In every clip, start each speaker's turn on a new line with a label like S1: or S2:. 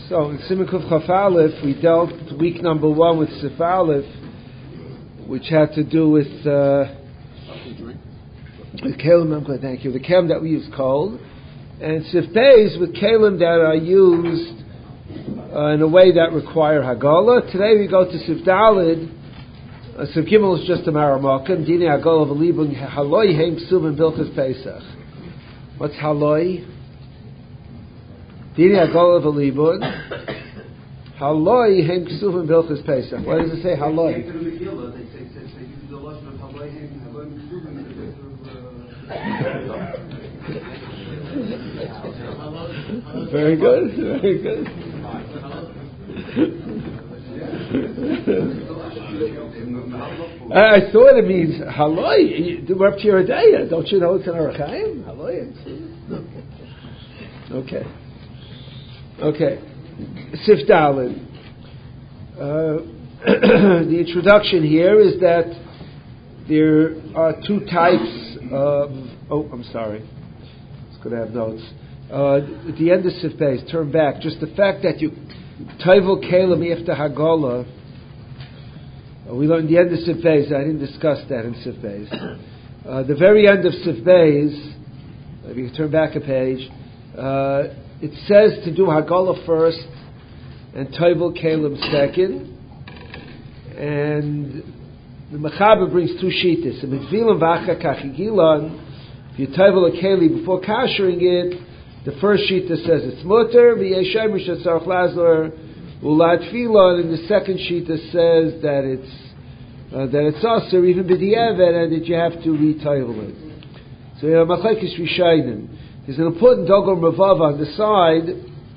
S1: So in Siman Kuf Chaf Aleph, we dealt week number 1 with Sif Aleph, which had to do with Kalim. Thank you. The Kalim that we use cold, and Sif Beis with Kalim that are used in a way that require Hagala. Today we go to Sif Dalid. Sif Gimel is just a Maramakim. Dini Hagala v'Libun Haloi Heim Ksuvim Bilchas Pesach. What's Haloi? Dini Hagala v'Libun Haloi Heim Ksuvim Bilchas Pesach. Why does it say Haloi? Very good, very good. I thought it means haloi. We're up to your day. Don't you know it's in Orach Chaim? Haloi. Okay. Sif Dalid. The introduction here is that there are two types of. Oh, I'm sorry. It's going to have notes. At the end of Sif Beis, turn back. Just the fact that you Toivel Kalim after Hagala. We learned the end of Sif Beis. I didn't discuss that in Sif Beis. The very end of Sif Beis, if you turn back a page, it says to do Hagala first and Toivel Kalim second. And the Mechaber brings two shittas. If you Toivel a Keli before kashering it, the first shita says it's mutter, and the second shita says that it's aser, even b'di'evet, and that you have to re-toivel it. So you have machlekes rishayim. There's an important dogor mavav on the side.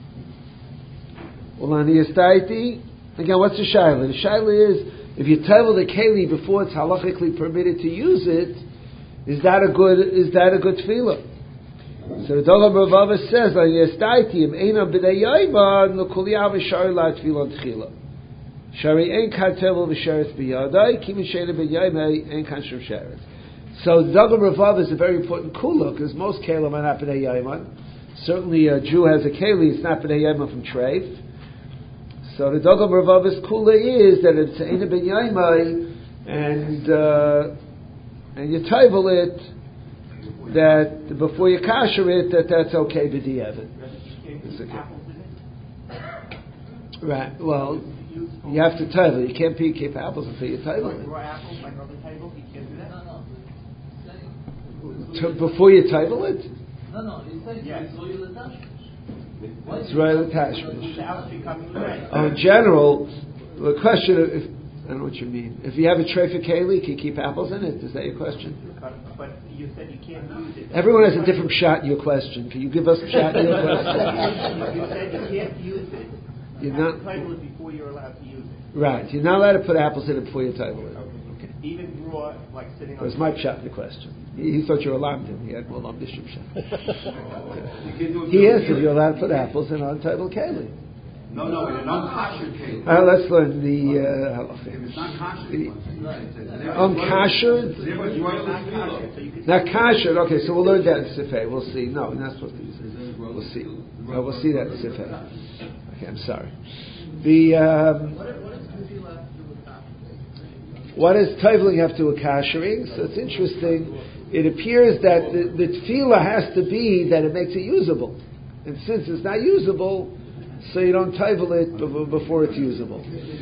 S1: Again, what's the shaila? The shaila is, if you toivel the keli before it's halachically permitted to use it, is that a good tefillah? So the Dogor Bavava says, "Yestaitiyim eina b'dayayma nukuliyav v'shari la tefillah tchila. Shari ein kan tevel v'sheretz b'yadai kimin sheina b'dayayma ein kan shum sheretz." So the Dogor Bavava is a very important kula because most kelim are not b'dayayma. Certainly, a Jew has a keli; it's not b'dayayma from treif. So the Dogor Bavava's kula is that it's eina b'dayayma and you toivel it. That before you kasher it, that's okay b'di'evet. Right. Well, you have to toivel. You can't keep apples until you toivel it. Before you toivel it?
S2: No.
S1: It's right attachment. In general, the question of I don't know what you mean. If you have a tray for keli, can you keep apples in it? Is that your question?
S2: But you said you can't use it.
S1: Everyone has a different shot in your question. Can you give us a shot in your question?
S2: You said you can't use it.
S1: You're not
S2: title it before you're allowed to use it.
S1: Right. You're not allowed to put apples in it before you title it. Okay.
S2: Even raw, like sitting on.
S1: That was my shot in the question. He thought you were allowed him. He had more lam bishop shot. He asked if you're allowed to put apples in untitled keli.
S3: No, in an unkosher case.
S1: Let's learn the halacha.
S3: If it's not kosher,
S1: not kosher. Okay, so we'll learn that in Sifei. We'll see. No, we're not supposed to use it. We'll see. We'll see that in Sifei. Okay, I'm sorry. What does toiveling have to do with kashering? So it's interesting. It appears that the tefillah has to be that it makes it usable, and since it's not usable, so you don't toivel it before it's usable.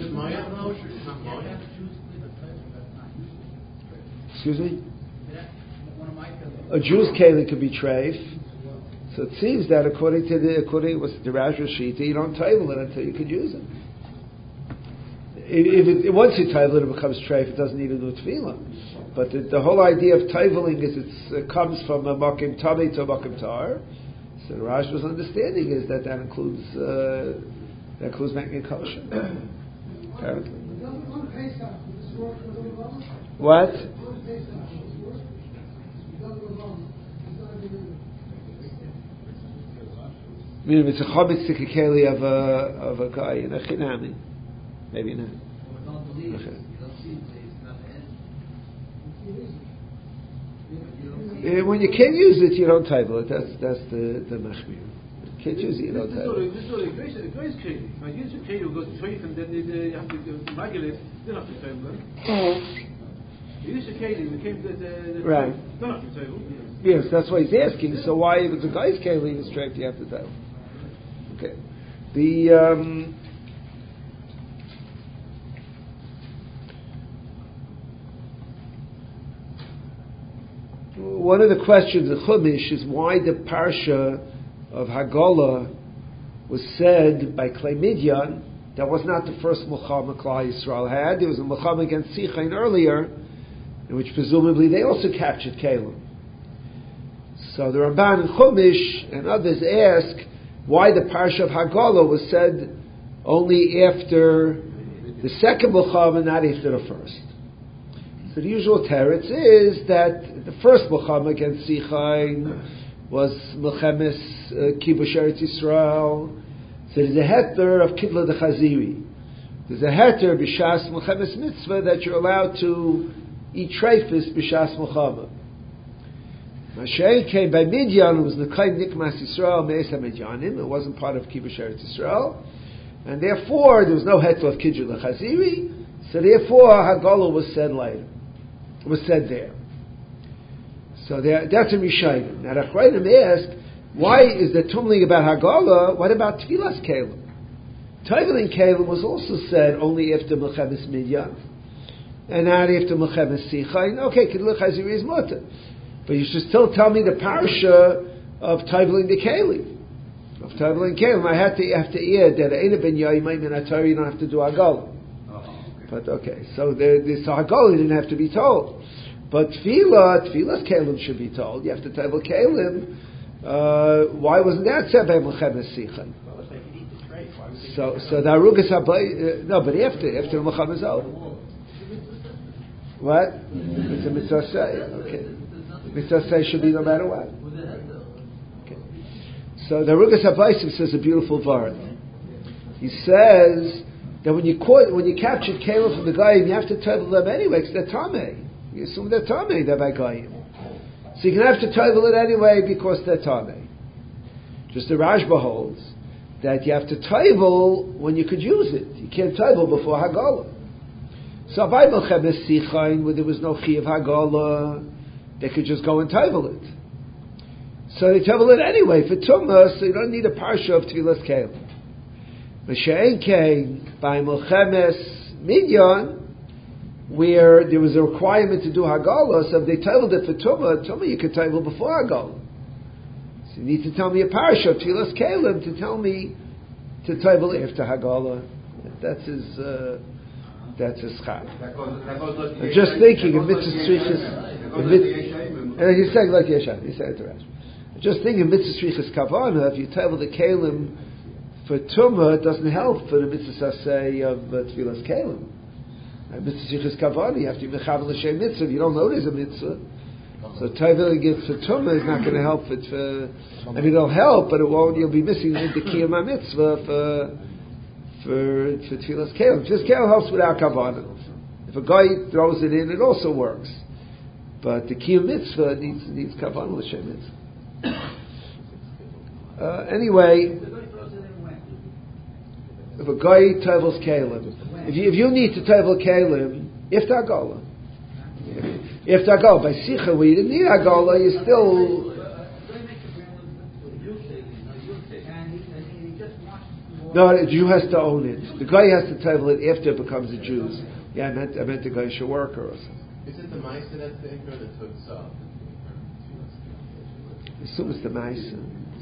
S1: Excuse me? A Jew's keli could be treif. So it seems that according to what's the Rav Shita, you don't toivel it until you can use it. Once you toivel it, it becomes treif. It doesn't need to do tefillah. But the whole idea of toiveling is it comes from a makim tami to a makim tar. So the Rashba's understanding is that includes making it kosher. Apparently. What? I mean, if it's a chometz tikikeli of a guy in a chinami, maybe not. Okay. When you can't use it, you don't title it. That's the machmir. Can't use it, you don't title it.
S4: This is the grace keli. If I use a keli, it goes to treif, and then you have to regulate. You don't have to table them. You use a keli, it became the
S1: right.
S4: Don't have to table.
S1: Yes, that's what he's asking. So why, if it's a guy's keli, the treif, you have to table? Okay. One of the questions of Chumash is why the parsha of Hagala was said by Klei Midyan. That was not the first Milchama Klal Yisrael had. There was a Milchama against Sichain earlier, in which presumably they also captured Kalim. So the Ramban and Chumash and others ask why the parsha of Hagala was said only after the second Milchama, not after the first. So the usual teretz is that the first Milchama against Sichain was Milchemes Kibush Eretz Yisrael. So there's a heter of Kidla de Chaziri. There's a heter b'shas Milchemes Mitzvah that you're allowed to eat treifis b'shas Milchama. Mashiach came by Midyan, it was Nekayim Nikmas Yisrael Me'esa Midyanim. It wasn't part of Kibush Eretz Yisrael, and therefore there was no heter of Kidla de Chaziri. So therefore Hagala was said later. It was said there. So that's a Rishayim. Now the Achrayim ask, why is there tumling about Hagala? What about Tfilas Kalim? Tfilas Kalim was also said only after Milchemes Midyan, and not after Milchemes Sichain. Okay, Kiddush Chaziri is mutter, but you should still tell me the parasha of Tfilas the Kalim. Of Tfilas Kalim, I have to add that Eina ben Yaimim and Atari, you don't have to do Hagala. But okay, so so Hagala didn't have to be told. But Tfilas Kalim should be told. You have to tell Kalim. Why wasn't that said by Milchemes Sichain? So the Arugas Habayis, no, but after the Milchama is over. What? It's a mitzvah say. Okay, mitzvah say should be no matter what. Okay. So the Arugas Habayis says a beautiful word. He says that when you captured Kalim from the Goyim, you have to tell them anyway because they're Tamei. You assume they're Tamei, they're by Goyim. So you're going to have to table it anyway because they're Tamei. Just the Rashba holds that you have to table when you could use it. You can't table before Hagala. So by Milchemes Sichain, where there was no Chi of Hagala, they could just go and table it. So they table it anyway for Tumah, so you don't need a parsha of Tfilas Kalim. Mashiach came by Milchemes Midyan, where there was a requirement to do Hagala, so if they tabled it for Tumah you could table before Hagala. So you need to tell me a parasha of Tfilas Kalim to tell me to table after Hagala. That's his chag. I'm just thinking of Mitzvah Tzrichas, and he's saying like Yeshan, he said it to Rash. I'm just thinking of Mitzvah Tzrichas Kavana, if you table the Kalim for Tumah, it doesn't help for the Mitzvah Saseh of Tfilas Kalim. Mitzvah Tzrichas Kavana, you have to be Mechaber L'Shem Mitzvah. If you don't know there's a Mitzvah, so Taiveling gets for Tumah is not going to help it for. I mean, it'll help, but it won't. You'll be missing the Kiyam Mitzvah for Tfilas Kalim. Tfilas Kalim helps without Kavana. If a guy throws it in, it also works. But the Kiyam Mitzvah needs Kavana L'Shem Mitzvah. Anyway, if a guy tables Kalim, if you need to table Kalim, if Hagala. If Hagala, by Sicha, where you didn't need Hagala, you still. No, the Jew has to own it. The guy has to table it after it becomes a Jew's. Yeah, I meant the guy should work or something.
S2: Is it the Maisa that's the Ikra that took Sab?
S1: I assume it's the Maisa.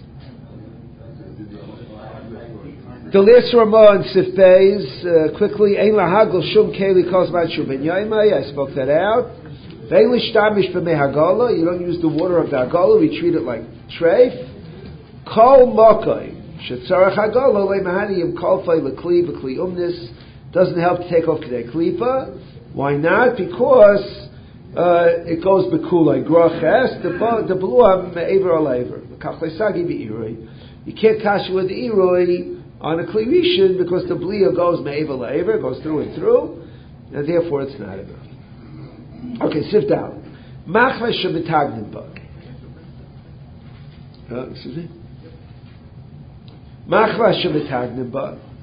S1: The last Ramah and Sif Beis, quickly, Ein lahagol shum keli kozman shum ben yaimai, I spoke that out. Ve'en lishtamish b'mei hagala, you don't use the water of the hagala, we treat it like treif. Kol mokai, shetzarech hagala, le'mahaniyim kolfai l'kli b'kli umnis, doesn't help to take off k'dei klipa. Why not? Because it goes b'kulai groches, the beluam me'ever al ever, kachlei sagi b'iroi. You can't kasha with the iroi on a Kli Rishon because the Bliya goes me'ever la'ever, goes through and through, and therefore it's not enough. Okay, sift out. Machva shebetagnim ba. Excuse me? Machva shebetagnim ba.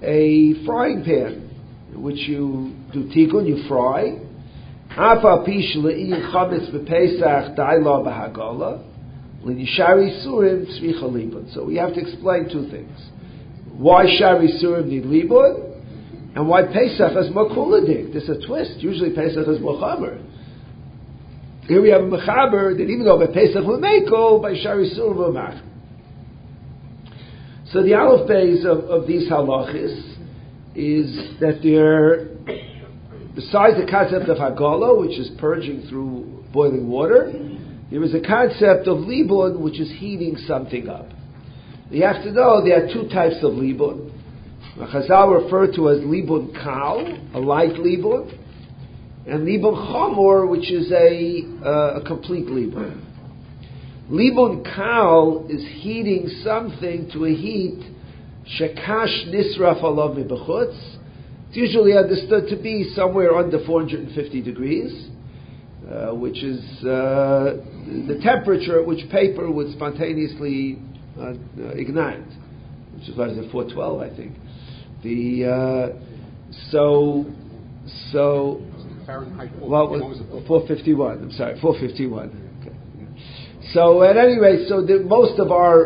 S1: a frying pan, in which you do tikkun, you fry. Afa pish le'in chametz b'Pesach daila b'Hagala, l'nishari surim tzricha libun. So we have to explain two things: why shari surim need libun, and why Pesach has makuladik. There's a twist. Usually Pesach is mochamer. Here we have a mechaber that even though by Pesach v'meiko, by shari surim v'mach. So the aleph beis of these halachis is that they're, besides the concept of hagala, which is purging through boiling water, there is a concept of libun, which is heating something up. You have to know there are two types of libun. Chazal refer to as libun kal, a light libun, and libun chamor, which is a complete libun. Libun kal is heating something to a heat shekash nisraf alav mibachutz. It's usually understood to be somewhere under 450 degrees, which is the temperature at which paper would spontaneously ignite, which is what is it, 412, I think.
S3: Fahrenheit
S1: 451. I'm sorry, 451. Okay. So at any rate, most of our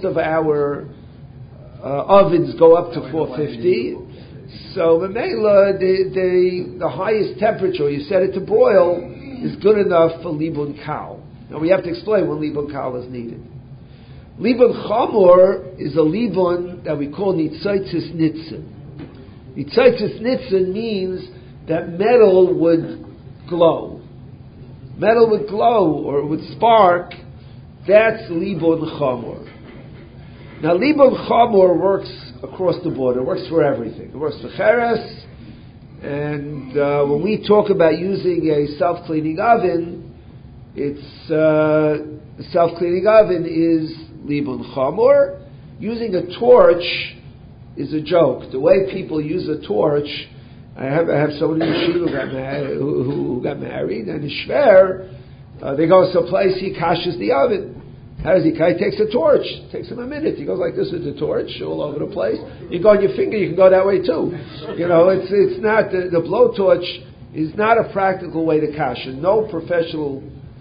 S1: ovens go up to 450. So Mamela, the highest temperature, you set it to boil, is good enough for libun kal. Now we have to explain when libun kal is needed. Libun chamor is a libun that we call nitzaitis nitzin. Nitzaitis nitzin means that metal would glow. Metal would glow or would spark. That's libun chamor. Now libun chamor works across the board. It works for everything. It works for cheres. And when we talk about using a self-cleaning oven, it's a self-cleaning oven is libun chamor. Using a torch is a joke. The way people use a torch, I have someone in the yeshiva who got married, and the shver, they go someplace, he kashes the oven. How does he? He takes a torch. It takes him a minute. He goes like this with the torch all over the place. You go on your finger, you can go that way too. You know, it's not the blowtorch is not a practical way to kash. No professional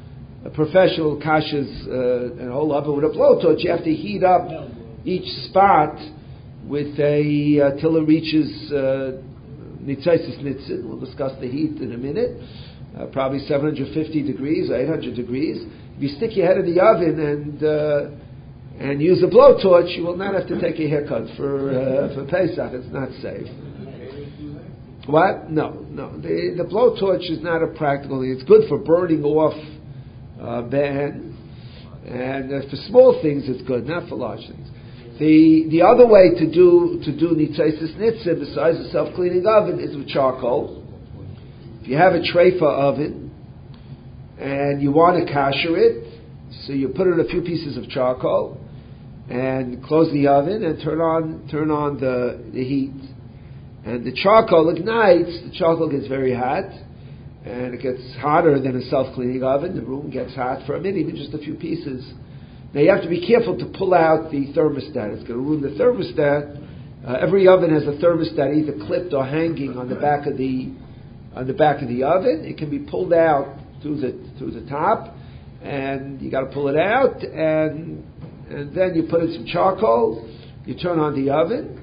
S1: kashes an whole oven with a blowtorch. You have to heat up each spot with a till it reaches nitzaisis nitzin. We'll discuss the heat in a minute. Probably 750 degrees or 800 degrees. If you stick your head in the oven and use a blowtorch, you will not have to take a haircut for Pesach. It's not safe. What? No. The blowtorch is not a practical thing. It's good for burning off ban, and for small things it's good, not for large things. The other way to do nitzaisis nitzim besides a self-cleaning oven is with charcoal. If you have a treifa oven and you want to kasher it, so you put in a few pieces of charcoal and close the oven and turn on the heat, and the charcoal ignites. The charcoal gets very hot, and it gets hotter than a self-cleaning oven. The room gets hot for a minute, even just a few pieces. Now you have to be careful to pull out the thermostat. It's going to ruin the thermostat. Every oven has a thermostat either clipped or hanging on the back of the oven. It can be pulled out through the top, and you got to pull it out, and then you put in some charcoal. You turn on the oven.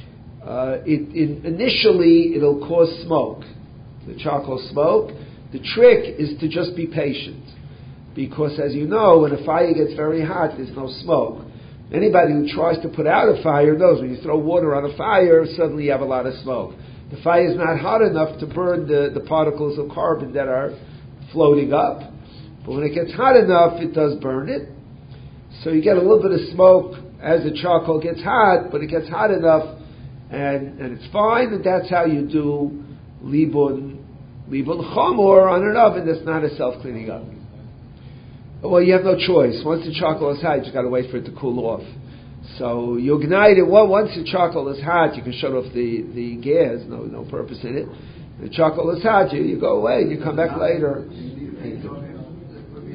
S1: Initially it'll cause smoke, the charcoal smoke. The trick is to just be patient, because as you know, when a fire gets very hot, there's no smoke. Anybody who tries to put out a fire knows when you throw water on a fire, suddenly you have a lot of smoke. The fire is not hot enough to burn the particles of carbon that are floating up. But when it gets hot enough, it does burn it. So you get a little bit of smoke as the charcoal gets hot, but it gets hot enough and it's fine, and that's how you do libun chamor on an oven that's not a self-cleaning oven. Well, you have no choice. Once the charcoal is hot, you got to wait for it to cool off. So you ignite it. Well, once the charcoal is hot, you can shut off the gas. No purpose in it. The charcoal is hot. You go away. You come back later.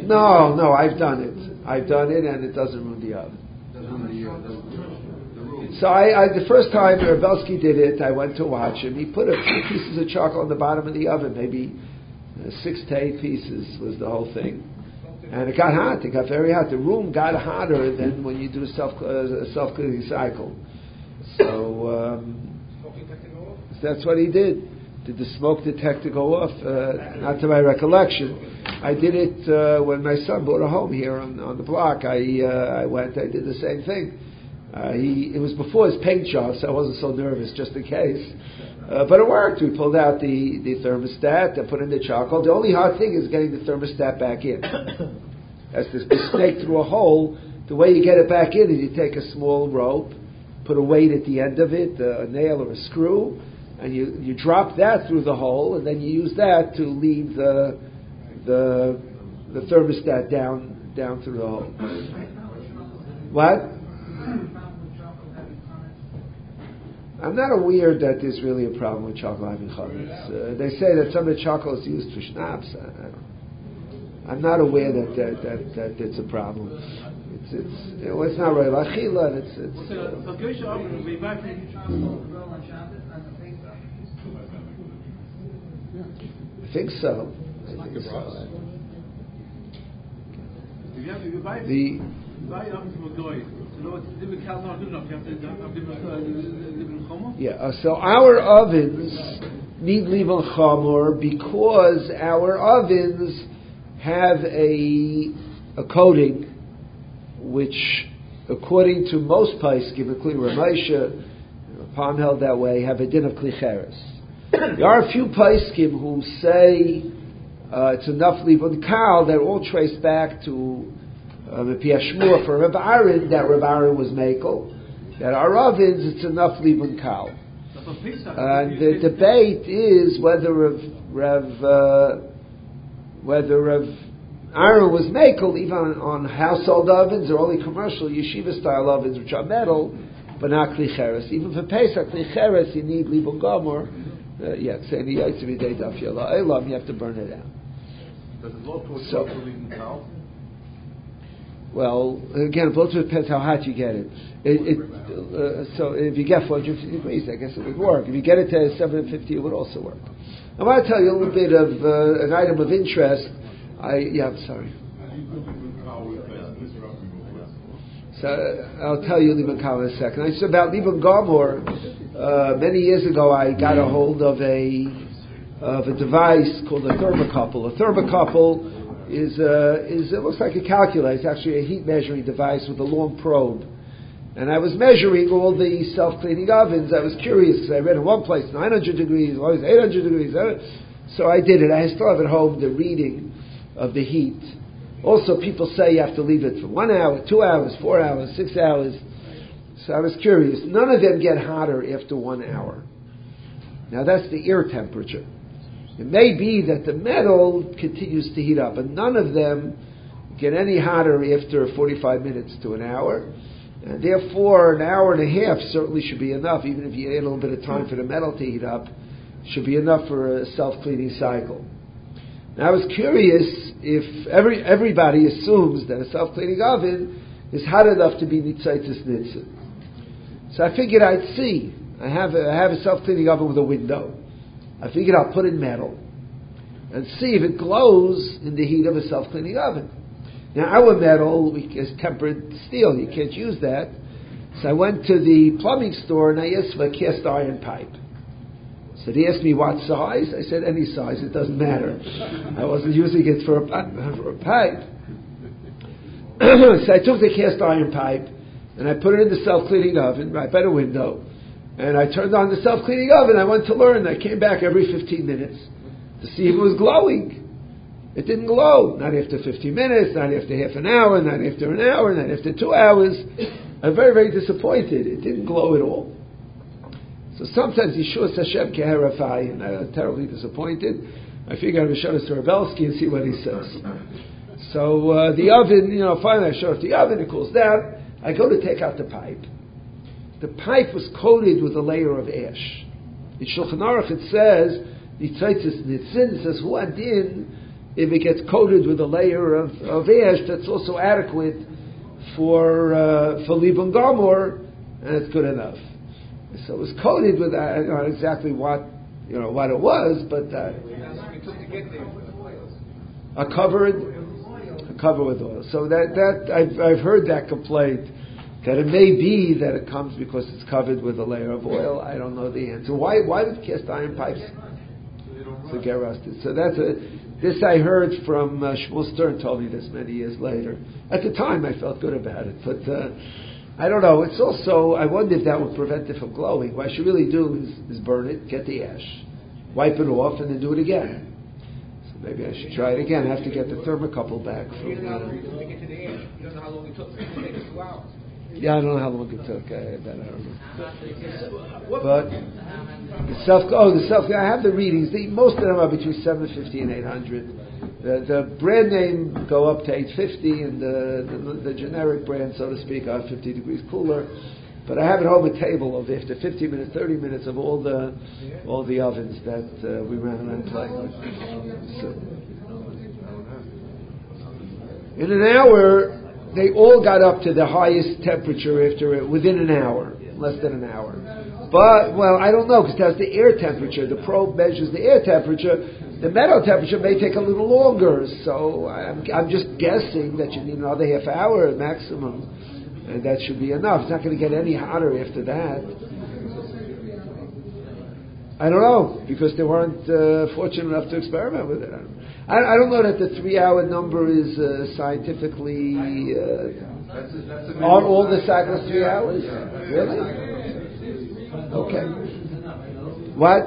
S1: No, I've done it, and it doesn't ruin the oven. So I the first time Rebelsky did it, I went to watch him. He put a few pieces of charcoal on the bottom of the oven, maybe 6 to 8 pieces was the whole thing. And it got hot. It got very hot. The room got hotter than when you do a self-cleaning cycle. So that's what he did. Did the smoke detector go off? Not to my recollection. I did it when my son bought a home here on the block. I went. I did the same thing. It was before his paint job, so I wasn't so nervous, just in case. But it worked. We pulled out the thermostat and put in the charcoal. The only hard thing is getting the thermostat back in. As this snake through a hole, the way you get it back in is you take a small rope, put a weight at the end of it, a nail or a screw, and you drop that through the hole, and then you use that to lead the thermostat down through the hole. What? I'm not aware that there's really a problem with chocolate having chametz. They say that some of the chocolate is used for schnapps. I'm not aware that it's a problem. It's not really lachila. I think so. So our ovens need livan chamor because our ovens have a coating which, according to most poskim, including Ramesha, Palm held that way, have a din of klicheres. There are a few poskim who say it's enough livan kal. They're all traced back to the Piashmur for Reb Aaron, that Reb Aaron was mekel. That our ovens, it's enough livan kal. And the debate is whether Reb Aaron was mekel even on household ovens or only commercial yeshiva style ovens, which are metal, but not klicheres. Even for Pesach klicheres, you need livan gomor. You have to burn it out.
S3: Does it blow to a livan kal?
S1: Well, again, it both depends how hot you get it. So if you get 450 degrees, I guess it would work. If you get it to 750, it would also work. I want to tell you a little bit of an item of interest. I'm sorry. So I'll tell you livan kal in a second. It's about livan gomor. Many years ago, I got a hold of a device called a thermocouple. A thermocouple is it looks like a calculator. It's actually a heat measuring device with a long probe. And I was measuring all the self-cleaning ovens. I was curious because I read in one place 900 degrees, one place 800 degrees. So I did it. I still have at home the reading of the heat. Also, people say you have to leave it for 1 hour, 2 hours, 4 hours, 6 hours. So I was curious. None of them get hotter after 1 hour. Now that's the air temperature. It may be that the metal continues to heat up, but none of them get any hotter after 45 minutes to an hour. And therefore, an hour and a half certainly should be enough, even if you add a little bit of time for the metal to heat up, should be enough for a self-cleaning cycle. Now I was curious if everybody assumes that a self-cleaning oven is hot enough to be nitzaitis nitzin. So I figured I'd see. I have a self-cleaning oven with a window. I figured I'll put in metal and see if it glows in the heat of a self-cleaning oven. Now our metal is tempered steel. You can't use that. So I went to the plumbing store and I asked for a cast iron pipe. So they asked me what size. I said any size. It doesn't matter. I wasn't using it for a pipe. So I took the cast iron pipe and I put it in the self-cleaning oven right by the window. And I turned on the self-cleaning oven. I went to learn. I came back every 15 minutes to see if it was glowing. It didn't glow. Not after 15 minutes, not after half an hour, not after an hour, not after 2 hours. I'm very, very disappointed. It didn't glow at all. So sometimes Yeshua Hashem keherafai, and I was terribly disappointed. I figured I would show this to Rebelsky and see what he says. So the oven, finally I show it the oven. It cools down. I go to take out the pipe. The pipe was coated with a layer of ash. In Shulchan Aruch it says, it says, Hu adin, if it gets coated with a layer of ash, that's also adequate for livan gomor, and it's good enough. So it was coated with, I don't know exactly what it was, but a cover with oil. So that I've heard that complaint, that it may be that it comes because it's covered with a layer of oil. I don't know the answer. Why would cast iron pipes to get rusted? So this I heard from Shmuel Stern told me this many years later. At the time I felt good about it, but I don't know. It's also, I wonder if that would prevent it from glowing. What I should really do is burn it, get the ash, wipe it off, and then do it again. So maybe I should try it again. I have to get the thermocouple back from...
S4: You don't know how long it took. It took 2 hours.
S1: Yeah, I don't know how long it took. I don't know. But the self. I have the readings. Most of them are between 750 and 800. The brand name go up to 850, and the generic brand, so to speak, are 50 degrees cooler. But I have at home a table of after 50 minutes, 30 minutes of all the ovens that we ran around playing with. So, in an hour, they all got up to the highest temperature within an hour, less than an hour. But, I don't know, because that's the air temperature. The probe measures the air temperature. The metal temperature may take a little longer, so I'm just guessing that you need another half hour maximum, and that should be enough. It's not going to get any hotter after that. I don't know, because they weren't fortunate enough to experiment with it. I don't know that the 3-hour number is scientifically... are all the cycles 3 hours? Really? Okay. What?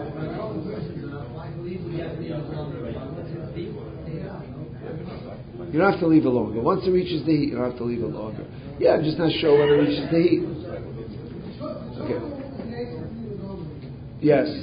S1: You don't have to leave it longer. Once it reaches the heat, you don't have to leave it longer. Yeah, I'm just not sure when it reaches the heat. Okay. Yes.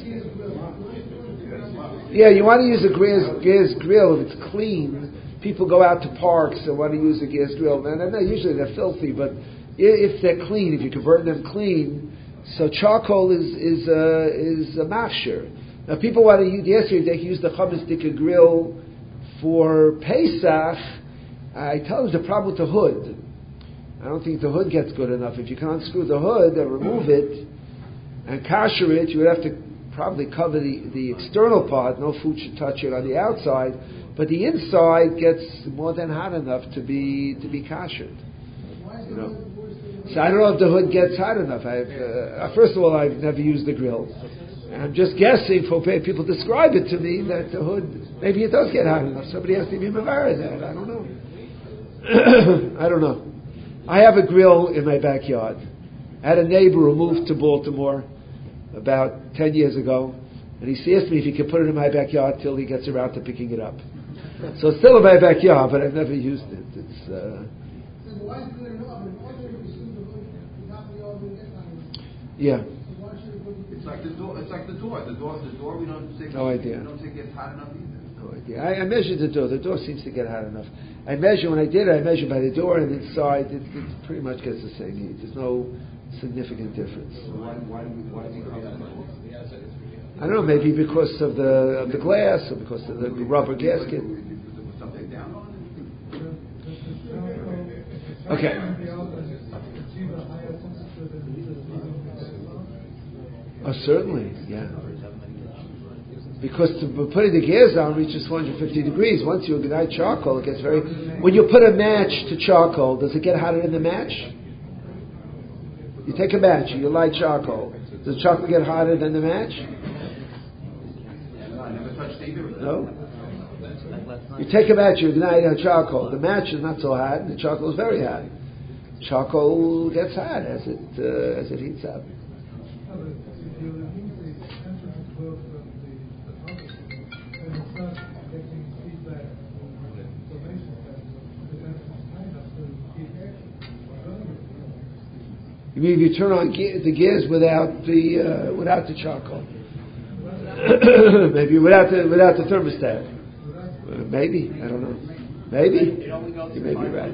S1: Yeah, you want to use a gas grill if it's clean. People go out to parks and want to use a gas grill. And usually they're filthy, but if they're clean, if you convert them clean, so charcoal is a machshir. Now people want to use, yesterday they can use the chametz dika grill for Pesach. I tell them the problem with the hood. I don't think the hood gets good enough. If you can unscrew the hood and remove it and kasher it, you would have to probably cover the external part. No food should touch it on the outside, but the inside gets more than hot enough to be kashered. You know. So I don't know if the hood gets hot enough. First of all, I've never used the grill. I'm just guessing for people describe it to me that the hood, maybe it does get hot enough. Somebody has to be aware of that. I don't know. I don't know. I have a grill in my backyard. I had a neighbor who moved to Baltimore about 10 years ago, and he asked me if he could put it in my backyard till he gets around to picking it up. So it's still in my backyard, but I've never used it. It's yeah.
S3: It's like the door. The door. We don't think.
S1: No idea.
S3: We don't think it's hot enough either.
S1: No idea. I measured the door. The door seems to get hot enough. I measured by the door and inside. It pretty much gets the same heat. There's no significant difference.
S3: So why do we cover the door?
S1: I don't know. Maybe because of the glass or because of the rubber gasket.
S3: Put something down on it.
S1: Okay. Oh, certainly, yeah. Because putting the gas on reaches 450 degrees. Once you ignite charcoal, it gets very... When you put a match to charcoal, does it get hotter than the match? You take a match, you light charcoal. Does charcoal get hotter than the match?
S3: I never touched either.
S1: No? You take a match, you ignite charcoal. The match is not so hot, and the charcoal is very hot. Charcoal gets hot as it heats up. You mean if you turn on the gas without the charcoal? Maybe without the thermostat. Maybe, I don't know. Maybe you may be right.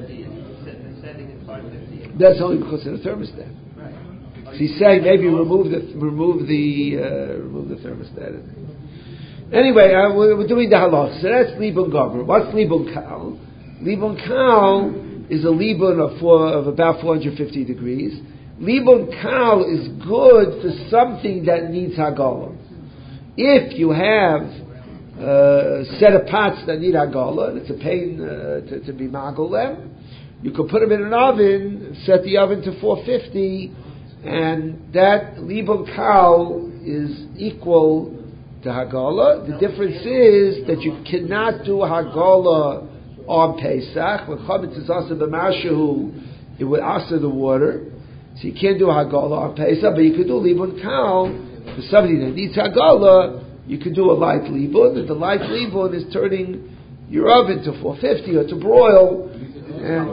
S1: That's only because of the thermostat. So he's saying maybe remove the thermostat. Anyway, we're doing the halach. So that's libun gomer. What's libun kal? Libun kal is a libun of about 450 degrees. Libun Kal is good for something that needs Hagala. If you have a set of pots that need Hagala, and it's a pain to be magul them, you could put them in an oven, set the oven to 450, and that Libun Kal is equal to Hagala. The difference is that you cannot do Hagala on Pesach. When Chametz is also b'mashahu, it would also the water. So you can't do Hagala on Pesach, but you could do Libun Kal. For somebody that needs Hagala, you could do a light Libun, and the light Libun is turning your oven to 450 or to broil. And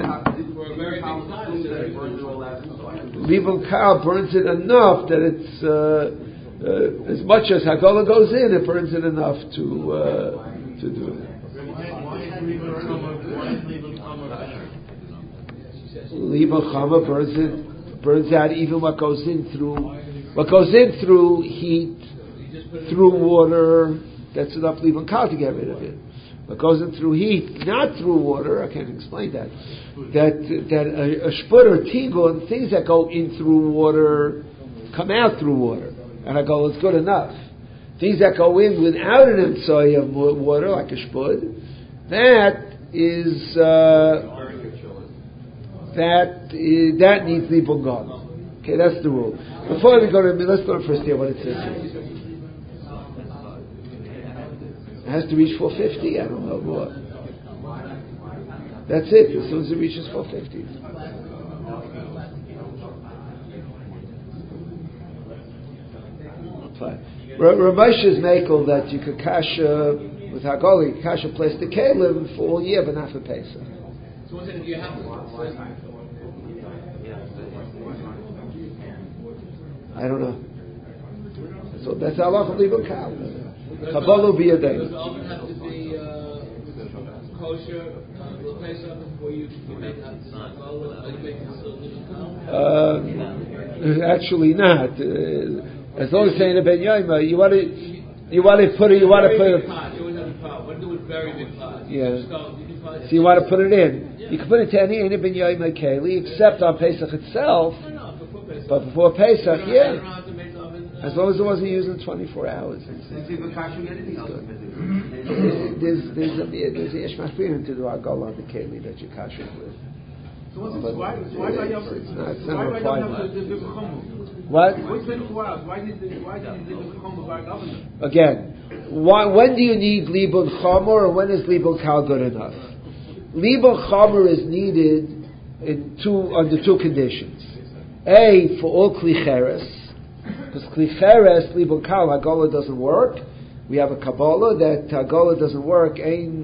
S1: Libun Kal burns it enough that it's as much as Hagala goes in, it burns it enough to do it. Libun Chama burns out even what goes in through heat, through water. That's enough Libun Kal to get rid of it. What goes in through heat, not through water, I can't explain that. That a shpur or tigun, things that go in through water, come out through water. And Hagala is good enough. Things that go in without an emtsoy of water, like a shpud, that needs Libun Kal. Okay, that's the rule. Before we go to, let's learn first here what it says here. It has to reach 450. I don't know more. That's it. As soon as it reaches 450. Fine. Ramesh's makel that you could kasha with Hagala, kasha place the kelim for all year, but not for Pesach.
S4: So what's it? Do you have
S1: I don't know. So that's Allah for Libun Kal. Kabbalah be a day.
S4: Does the oven have to be kosher Pesach before you make that Hagala?
S1: Actually not. As long as saying a ben yoyma, you want to put it. You want to put it.
S4: What do with very big pot?
S1: Yeah. So you want to put it in. You can put it to any ben yoyma keli, except on Pesach itself. But before Pesach, yeah. As long as it wasn't used in 24 hours. There's a yesh machmirim to do Hagala on the keli that you kasher with.
S4: So why
S1: it's not a requirement. What? Again, when do you need Libun Chomer, or when is Libun Kal good enough? Libun Chomer is needed under two conditions. A, for all Kli Cheres, because Kli Cheres, Libun Kal, Hagala doesn't work. We have a Kabbalah that Hagala doesn't work.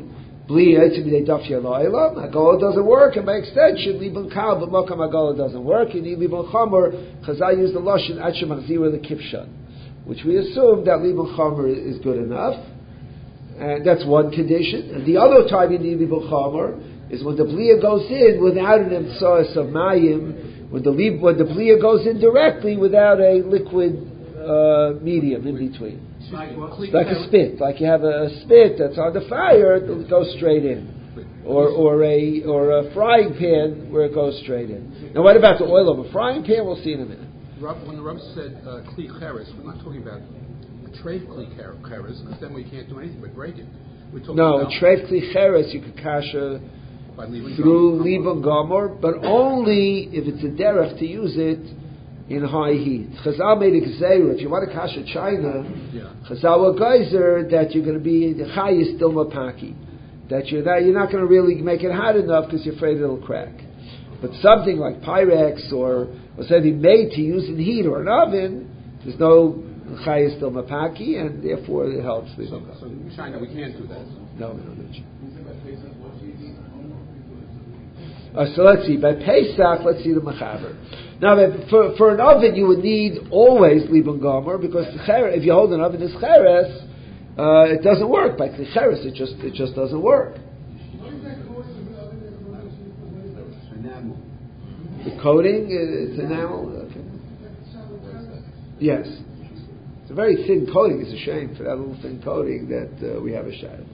S1: Hagala doesn't work, and by extension, Libun Kal, but Mokam Hagala doesn't work. You need Libun Chomer, because I use the Lashon Adshem Achzira the Kipshan, which we assume that Libun Chomer is good enough. And that's one condition. And the other time you need Libun Chomer is when the Blia goes in without an Emtsoas of Mayim, when the Blia goes in directly without a liquid medium in between. Like a spit, like you have a spit that's on the fire, it goes straight in, or a frying pan where it goes straight in. Now, what about the oil of a frying pan? We'll see in a minute.
S5: When the Rav said Kli Cheres, we're not talking about a treif Kli Cheres, because then we can't do anything but break it. We're talking about
S1: a treif Kli Cheres you could kasha through Libun Gomer, but only if it's a derech to use it in high heat. Chazal made a gzeira. If you want to kasha China, Chazal will geyser that you're going to be the high is still mapaki. That you're not going to really make it hot enough because you're afraid it'll crack. But something like Pyrex or something made to use in heat or an oven, there's no high is still mapaki, and therefore it helps.
S5: So in China we can't do that.
S1: No, we don't do it. So let's see. By Pesach, let's see the Mechaber. Now, for an oven, you would need always Libun Gomer, because if you hold an oven as Cheres, it doesnn't work. By Cheres, it just doesn't work. The coating, it's enamel. Okay. Yes. It's a very thin coating. It's a shame for that little thin coating that we have a shadow.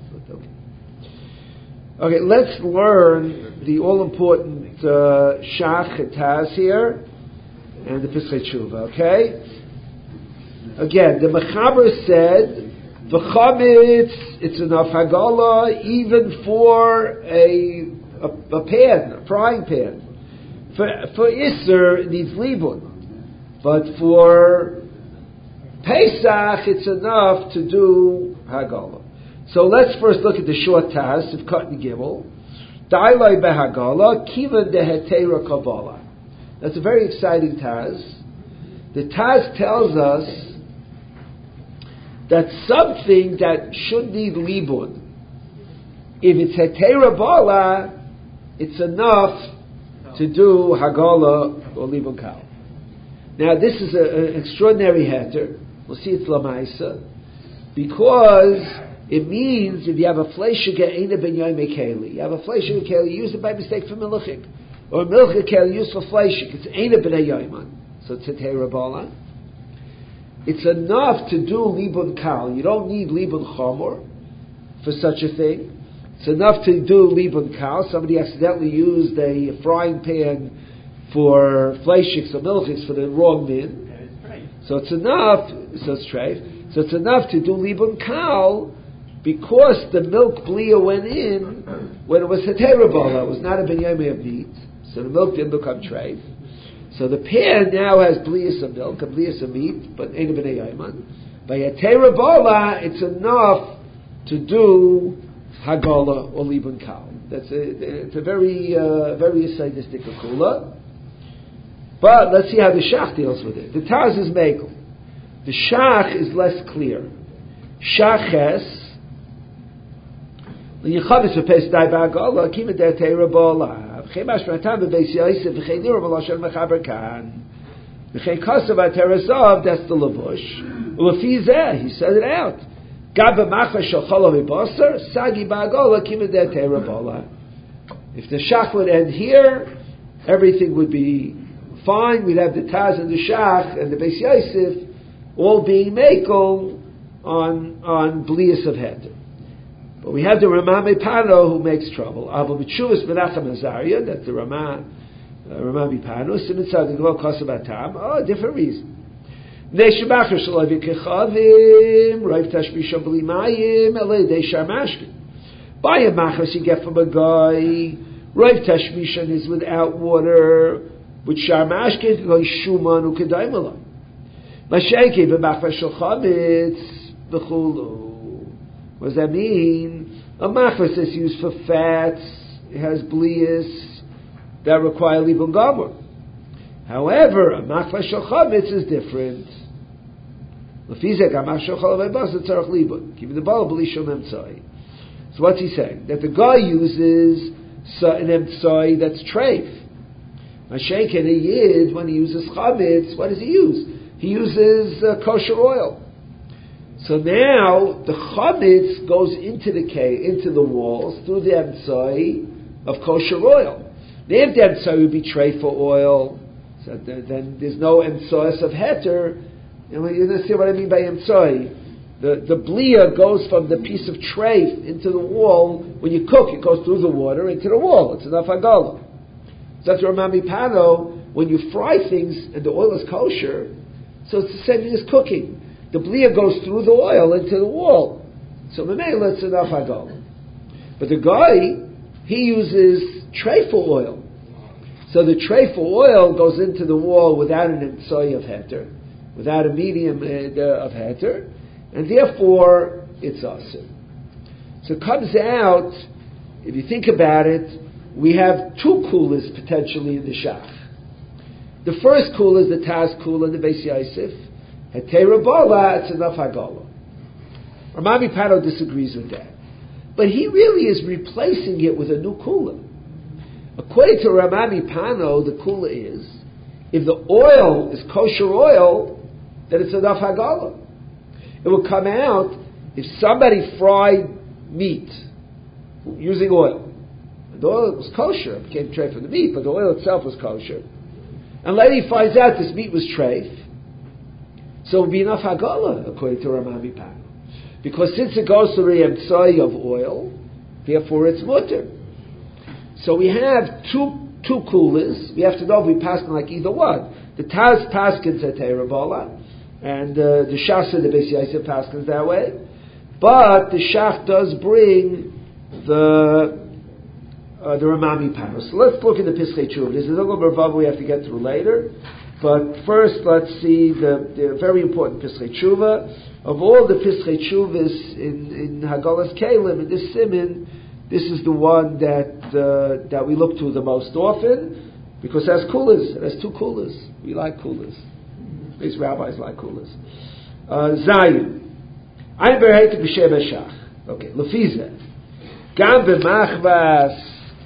S1: Okay, let's learn the all-important Shach it has here. and the Pesach Tshuva. Okay. Again, the Mechaber said the chametz, it's enough hagala even for a pan, a frying pan. For Isser, it needs libun, but for Pesach, it's enough to do hagala. So let's first look at the short Taz of Cotton Gimel. Dailai behagala kiva dehetera kabbalah. That's a very exciting Taz. The Taz tells us that something that should need libun, if it's hetera bala, it's enough to do hagala or libun kal. Now this is an extraordinary heter. We'll see it's lamaisa, because it means if you have a fleishiga eina ben yoyme keli, you have a fleishiga keli, you use it by mistake for milchik, or a milchik keli used for fleishik, it's eina ben yoyman, so it's hetera bala. It's enough to do libun kal. You don't need libun chamor for such a thing. It's enough to do libun kal. Somebody accidentally used a frying pan for fleishiks or milchiks for the wrong min. So it's enough. So it's treif. So it's enough to do libun kal because the milk blia went in when it was hetera bala. It was not a binyame of meat, so the milk didn't become treif. So the pan now has blias of milk, a blias of meat, but ain't a b'nei yaiman. By hetera bala, it's enough to do hagala or libun kal. It's a very sadistic akula. But let's see how the Shach deals with it. The Taz is mekel. The Shach is less clear. Shaches the Yechavitz v'pes dai b'hagala kima de'hetera bala. V'chein mashmatam b'beis Yosef v'chein nira v'lashon mechaber kan. V'chein kasav ha'terazav, that's the lavush. U'lefi zeh, he said it out. Gab b'machva shel cholav v'basar, sagi b'hagala kima de'hetera bala. If the Shach would end here, everything would be fine. We'd have the Taz and the Shach and the Beis Yosef all being mekel on blias of heter. But we have the Ramah Mipano who makes trouble. Abu B'Tshuvas Menachem Azariah, that's the Ramah Mipano. Simon Tzadik Lo Kosabatam. Oh, different reason. Neshabacher Shalai V'Kechavim Rav Tashbishon B'li Mayim Elei Dei Sharmashkin. By a machas you get from a guy. Rav Tashbishon is without water. With Sharmashkin Goy Shuman U'Kedaimala. Mashayke B'Machva Shel Chametz B'Chulu. What does that mean? A machvas is used for fats. It has blias that require libun gabor. However, a machvas shel chametz is different. Lefizek a machvas shel chalav v'basar tzarich libun. Give the bala b'li shel emtzai. So what's he saying? That the guy uses an emtzai that's treif. Mashenk and a yid, when he uses chametz, what does he use? He uses kosher oil. So now the chametz goes into the walls through the emtzai of kosher oil. If the emtzai would be treifa oil, so then there's no emtzai of heter. And you understand what I mean by emtzai? The blia goes from the piece of treif into the wall. When you cook, it goes through the water into the wall. It's enough hagala. So that's Ramah Mipano. When you fry things and the oil is kosher, so it's the same thing as cooking. The blia goes through the oil into the wall. So Mamela, it's enough hagala. But the guy, he uses treifa oil. So the treifa oil goes into the wall without an emtzai of heter, without a medium of heter, and therefore it's asur. So it comes out, if you think about it, we have two kulas potentially in the Shach. The first kula is the Taz kula in the Beis Yosef. Hetera bala, it's enough hagala. Ramah Mipano disagrees with that. But he really is replacing it with a new kula. According to Ramah Mipano, the kula is, if the oil is kosher oil, then it's enough hagala. It will come out if somebody fried meat using oil. And the oil was kosher, it became treif from the meat, but the oil itself was kosher. And later he finds out this meat was treif. So it would be enough hagala, according to Ramah Mipano. Because since it goes to the emtzai of oil, therefore it's mutter. So we have two kulas. We have to know if we pass them like either one. The Taz paskins Hetera Bala, and the Shasa, the Beis Yosef paskins that way. But the Shach does bring the Ramami panel. So let's look at the Pischei Tshuva. This is a little bit of we have to get through later. But first, let's see the very important Pischei Tshuva. Of all the Pischei Tshuvas in Hagalas Kalim, in this Siman, this is the one that we look to the most often, because it has kulas. It has two kulas. We like kulas. These rabbis like kulas. Zayin. Ein berheite b'shem eshach. Okay, lefize. Gam b'machvas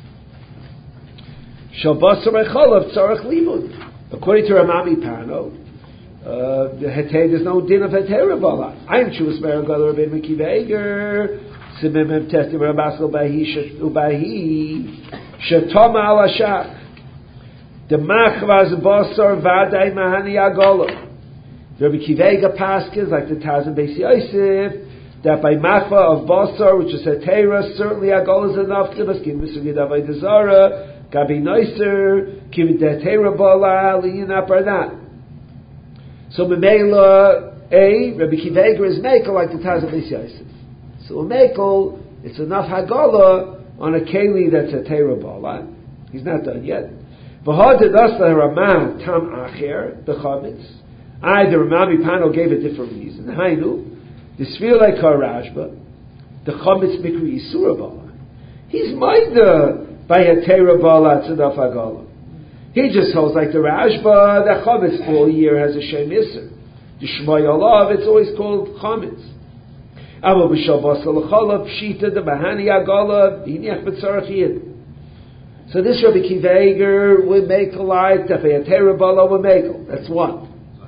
S1: shel basar echolav tzarech limud. According to Ramami Pano, there's no din of hetera bala. I'm Chuvas Meragadol Rabbi Mekiva Eger. Simim Testi Rabaskel Ubahi Shetoma Al Ashach. The Machvaz Basar Vaday Mahani Agola. Rabbi Kivega Paskins, like the Taz and Beis Yosef, that by Machva of Basar, which is hetera, certainly Agola is enough to Maskim Misugid Avay Dezara. Gabi Noiser, Kim Hetera Bala, Liyina Parnat. So Memela, Rabbi Kivega is Mekel like the Taz of Beis Yosef. So a Mekel, it's enough Hagala on a Keli that's a Hetera Bala. He's not done yet. V'had Dasla Ramah Tam Acher, the Chametz. The Ramami Pano gave a different reason. Hainu, the Svirlei Karashba, the Chametz Mikri Yisura Bala. He's Maida by Hetera Bala Tzedaf Hagala. He just holds like the Rashba, that Chametz all year has a Shem Yisr. The Shmai Olav, it's always called Chametz. Amo B'shal Basal L'chalav, Pshita, the Mahani Hagala, B'iniach B'tzarech Yid. So this Rabbi Kiva Eger would make a light, that Hetera Bala would make. That's one.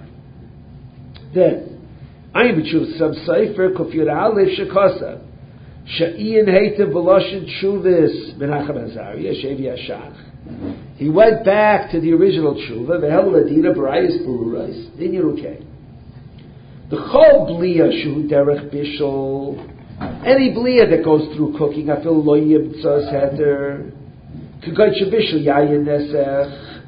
S1: Then, Ayin B'tshuv Sab Sefer, Kufyud Aleph Shekasa, Sha'in Heitem V'loshin Tshuvis, Menachem Azariah, Shevi Ashach. He went back to the original tshuva, v'hel ladina b'rayis b'rurais, in Yerukei. The chol bliya shu derech bishol, any bliya that goes through cooking, afil lo yimtzas heter, k'goy shebishol yayin nesech,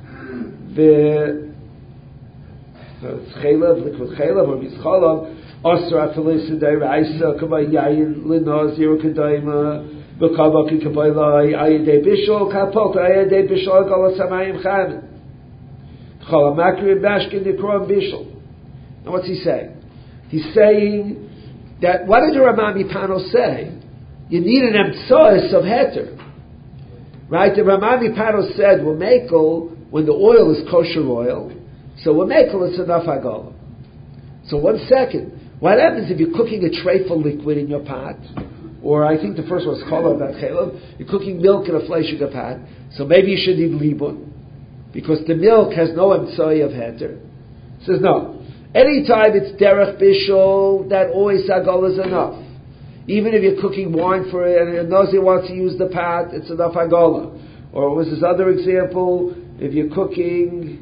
S1: v'chelav, l'kvot or mizcholav, osra afilis d'ay ra'isa, k'ma yayin l'nazir k'dayma, B'kabaki kabaylai ayadei bishol kapot ayadei bishol galas hamayim chamin chalamakri bashkin nikrom bishol. Now what's he saying? He's saying that what did the Ramami Pano say? You need an emtsois of heter, right? The Ramami Pano said mekel when the oil is kosher oil, so mekel it's enough hagala. So 1 second, what happens if you're cooking a treifel liquid in your pot? Or I think the first one was called about chelav. You're cooking milk in a flesh sugar pot, so maybe you should need libun, because the milk has no emtsoi of heter. Says no. Anytime it's derech bishol, that always sagol is enough. Even if you're cooking wine for it and a nazi wants to use the pot, it's enough hagola. Or was this other example? If you're cooking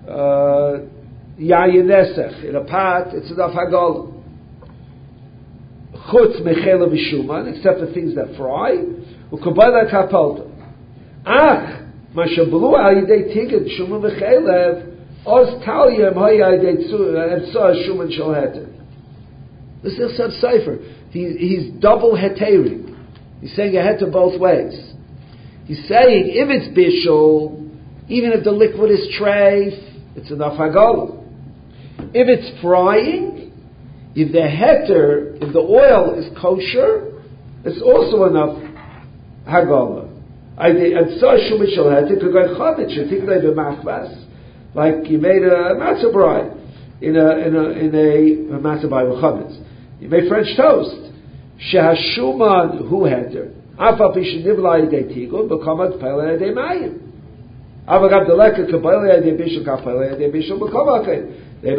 S1: yayin nesech in a pot, it's enough hagola. Chutz mechela v'shuman, except the things that fry, u'kabayla kapalta. Ach, mashablu al yidei tigid shuman v'chelev, oz talyem hay yidei tzah shuman shel heter. This is a cipher. He's double hetering. He's saying a heter both ways. He's saying if it's bishul, even if the liquid is treif, it's enough hagala. If it's frying, if the heter, if the oil is kosher, it's also enough hagala. Like you made a matzah bride in a matzah bride with chametz. You made French toast. Shehashuman hu heter. Afal pishin nivla yedei tigun b'kamat pele yedei mayim. Avagam deleka kabel yedei bishul kapel yedei bishul b'kamakay. We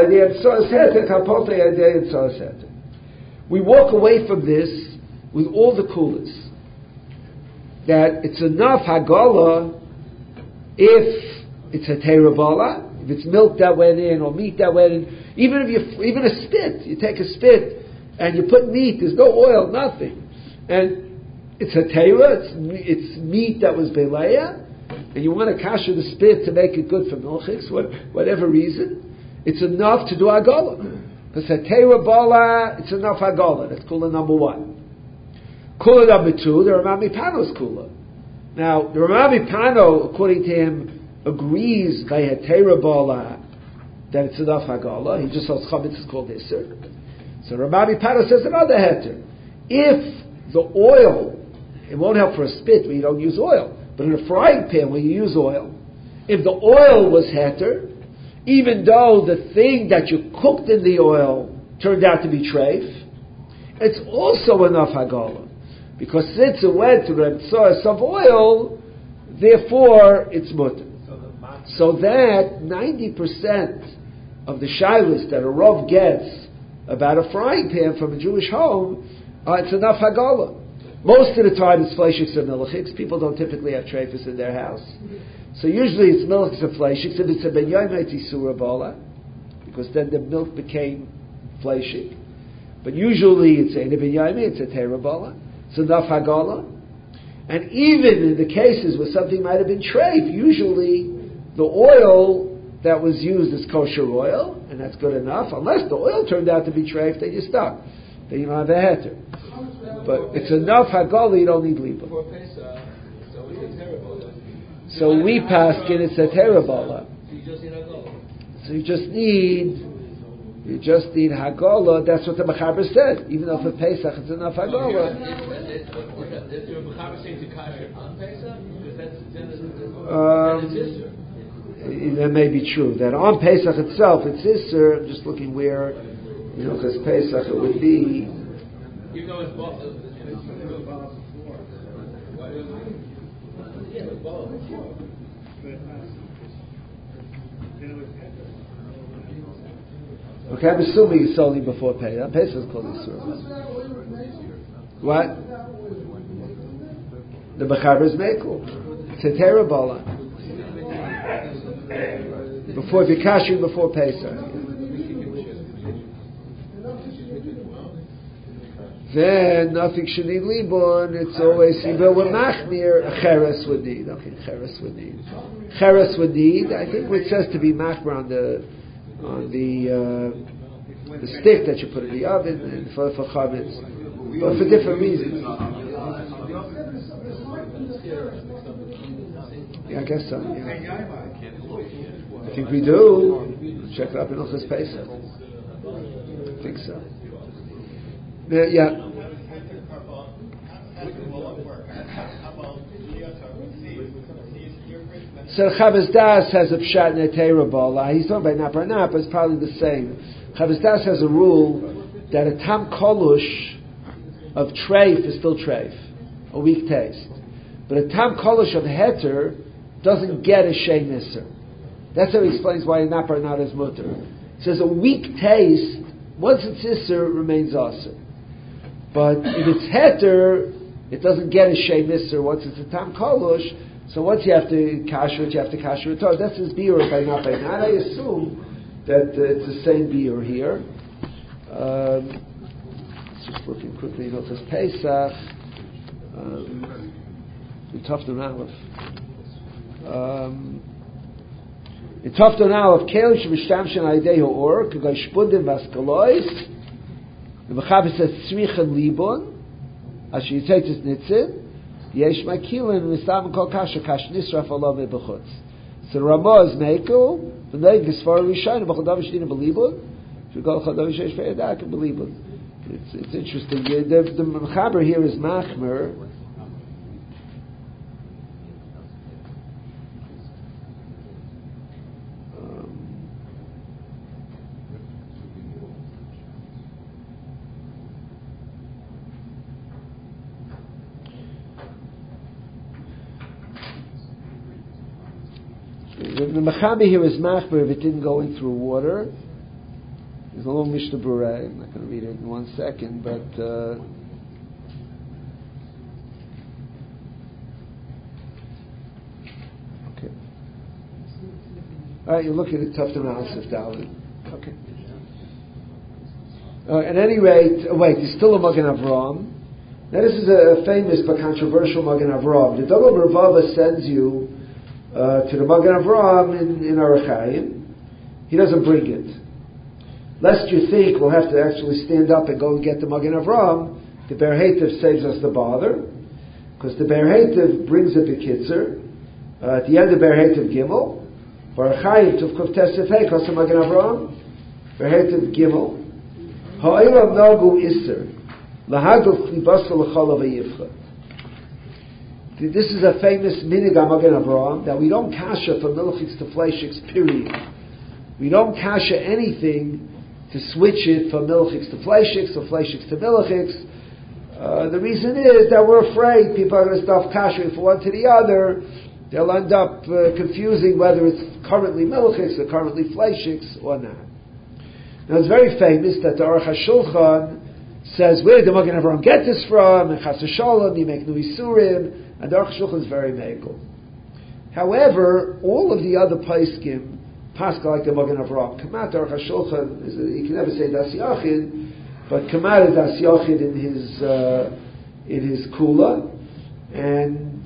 S1: walk away from this with all the kulas, that it's enough hagala if it's hetera bala, if it's milk that went in or meat that went in, even a spit, you take a spit and you put meat, there's no oil, nothing, and it's hetera, it's meat that was beleya, and you want to kasher the spit to make it good for milchiks, whatever reason, it's enough to do Hagolah. Because Hetera Bala, it's enough Hagolah. That's Kula number one. Kula number two, the Ramami Pano's Kula. Now, the Ramami Pano, according to him, agrees by Hetera Bala that it's enough Hagolah. He just says Chametz is called Isser. So Ramami Pano says another heter. If the oil, it won't help for a spit when you don't use oil, but in a frying pan where you use oil, if the oil was heter, even though the thing that you cooked in the oil turned out to be treif, it's also enough Hagolah. Because since it went to the source of oil, therefore it's mutter. So that 90% of the shilas that a Rav gets about a frying pan from a Jewish home, it's enough Hagolah. Most of the time it's fleishiks and milchiks. People don't typically have treifus in their house. So usually it's milchiks and fleishiks. If it's a ben yoyim, it's isura bala, because then the milk became fleishik. But usually it's a ben yoyim, it's a tera bala. It's enough Hagolah. And even in the cases where something might have been treif, usually the oil that was used is kosher oil, and that's good enough. Unless the oil turned out to be treif, then you're stuck. Then you don't have a heter. But it's enough Hagolah, you don't need liba. So we paskin it's a terabola. So you just need Hagolah. That's what the Mechaber said. Even though for Pesach it's enough Hagolah. That may be true. That on Pesach itself it's Isser. I'm just looking where, because Pesach it would be. Okay, I'm assuming it's only before Pesach. Pesach is called Isur. What? The Mechaber is Mekel. It's a terabola. Before, if you're kashering before Pesach. Then nothing should need libon. It's always either with machmir. A cheres would need. Okay, cheres would need. Cheres would need. I think what it says to be machmir on the stick that you put in the oven and for chametz, but for different reasons. Yeah, I guess so. Yeah. I think we do. Check it up in Ilchos Pesach. I think so. Yeah. So Chavos Das has a pshat in a Teira Bala. He's talking about Napar Napa. It's probably the same. Chavos Das has a rule that a tam kolush of treif is still treif, a weak taste. But a tam kolush of heter doesn't get a shei nisser. That's how he explains why a Napar not is mutter. He says a weak taste, once it's isser, it remains aser. But if it's heter, it doesn't get a shei nisser once it's a tam kolush. So once you have to kasher it, you have to kasher it. That's his biur by not. I assume that it's the same biur here. Just looking quickly, Hilchos Pesach. In Tafton Aleph. In Tafton Aleph, Keilim shemishtamshin ayidehu or k'goy shpudim vaskalois. The Mechaber says tzrichen libon asher yitzetis nitzin. Yesh makilin mistam kol kasha kash nisraf alav bechutz. So Ramah is mekel. The neg is far rishon. B'chadav shdina belibun. If you go chadav shesh fe'edak belibun. It's interesting. The Mechaber here is machmer. The Mechaber here is machmer if it didn't go in through water. There's a little Mishnah Berurah. I'm not going to read it in 1 second, but okay. All right, you look at it, Tufton Aleph Dalet. Okay. At any rate, wait, there's still a Magen Avraham. Now this is a famous but controversial Magen Avraham. The Dagul Mervava sends you to the Magen Avraham in Orach Chaim. He doesn't bring it. Lest you think we'll have to actually stand up and go and get the Magen Avraham, the Ber Heitev saves us the bother, because the Ber Heitev brings a Bekitzer, at the end of Ber Heitev Gimel, Orach Chaim Tuf Kuf Tesef Hei, Kos Magen Avraham, Ber Heitev Gimel, Ha'olam Nagu Isser, Lahagov Klibasa L'chol Avayivcha. This is a famous minig Magen Avraham, that we don't kasha from milchiks to fleishiks, period. We don't kasha anything to switch it from milchiks to fleishiks, or fleishiks to milchiks. The reason is that we're afraid people are going to start kashering from one to the other. They'll end up confusing whether it's currently milchiks or currently fleishiks or not. Now it's very famous that the Aruch HaShulchan says, where did the Magen Avraham get this from? And Chas v'Shalom, you make Nu Isurim. And the Aruch HaShulchan is very megal. However, all of the other Paiskim, Pascal like the Magen Avraham, Kamat Aruch HaShulchan, you can never say Das Yachid, but Kamat is Das Yachid in his Kula, and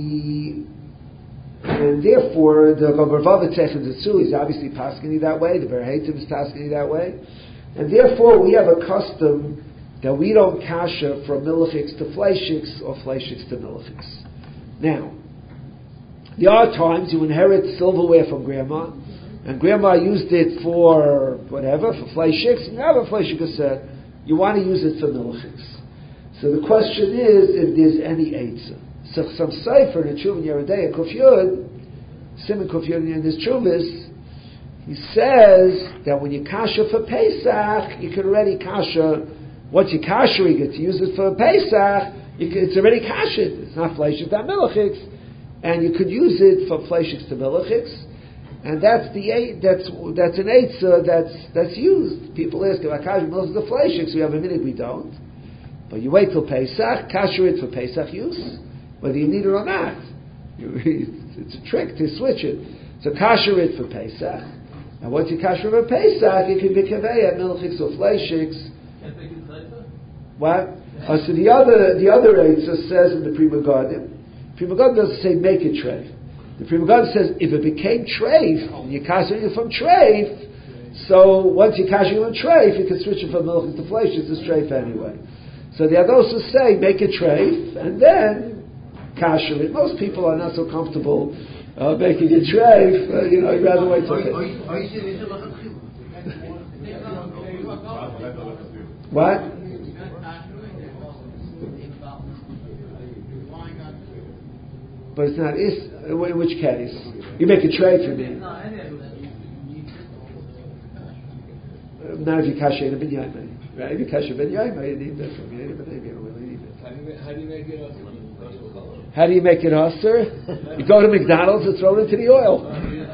S1: therefore the Bavavitech and Zetzu is obviously Paskini that way, the Ber Heitev is Paskini that way, and therefore we have a custom that we don't kasha from milchiks to fleishiks or fleishiks to milchiks. Now, there are times you inherit silverware from grandma, and grandma used it for whatever, for fleishiks, and you have a fleishik set, you want to use it for milchiks. So the question is if there's any eitzah. So some Sefer in Chuvin Yeridei Kuf Yud, Simon Kuf Yud in his Chuvis, he says that when you kasha for Pesach, you can already kasha. Once you're kashering it to use it for Pesach, it's already kashed. It's not fleishiks, not milchiks, and you could use it for fleishiks to milchiks, and that's an eitzah that's used. People ask about kashering milchiks to fleishiks. We have a minute, we don't. But you wait till Pesach, kasher it for Pesach use, whether you need it or not. It's a trick to switch it. So kasher it for Pesach, and once you kasher for Pesach, you can be kaveh at milchiks or fleishiks. What? So the other eitzah says in the Pri Megadim doesn't say make it treif. The Pri Megadim says if it became treif, and you're kashering it from treif, so once you're kashering it from treif, you can switch it from milchiks to fleishiks to treif anyway. So the others who say make it treif and then kasher it. Most people are not so comfortable making it treif. I'd rather wait till What? But it's not. In which case? You make a trade for me. Not if you kasha in a binyayin. Right? If you kasha in a binyayin, you need that from you. But maybe you don't really need it.
S6: How do you make it usher?
S1: How do you make it usher? You go to McDonald's and throw it into the oil.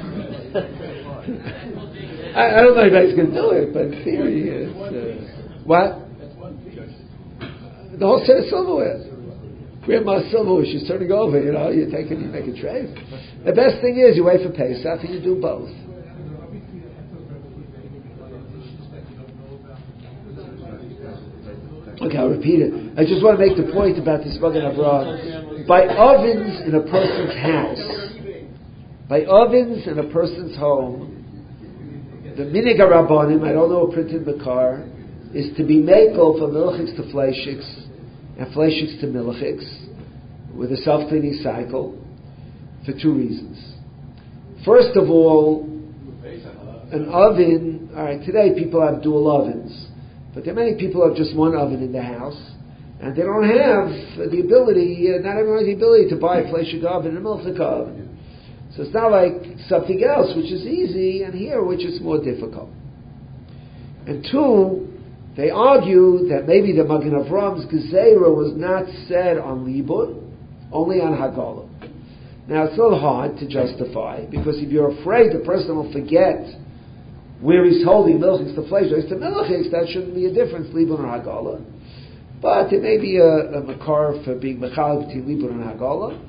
S1: I don't know if anybody's going to do it, but in theory, it's... what? The whole set of silverware. Grandma's silverware, she's turning over, you take it, you make a tray. The best thing is you wait for Pesach and you do both. Okay, I'll repeat it. I just want to make the point about this Magen Avraham. By ovens in a person's house, by ovens in a person's home, the minig rabbanim, I don't know what printed in the car, is to be makel from milchiks to fleishiks, and fleishiks to milchiks, with a self-cleaning cycle, for two reasons. First of all, an oven, alright, today people have dual ovens, but there are many people who have just one oven in the house, and they don't have the ability, not everyone has the ability to buy a fleshig oven and a milchik oven. So it's not like something else which is easy, and here which is more difficult. And two, they argue that maybe the Magen Avraham's Gezerah was not said on Libun, only on Haggalah. Now it's a little hard to justify, because if you're afraid the person will forget where he's holding milchiks to fleishiks to milchiks, that shouldn't be a difference, Libun or Haggalah. But there may be a makar for being mechalik between Libun and Haggalah.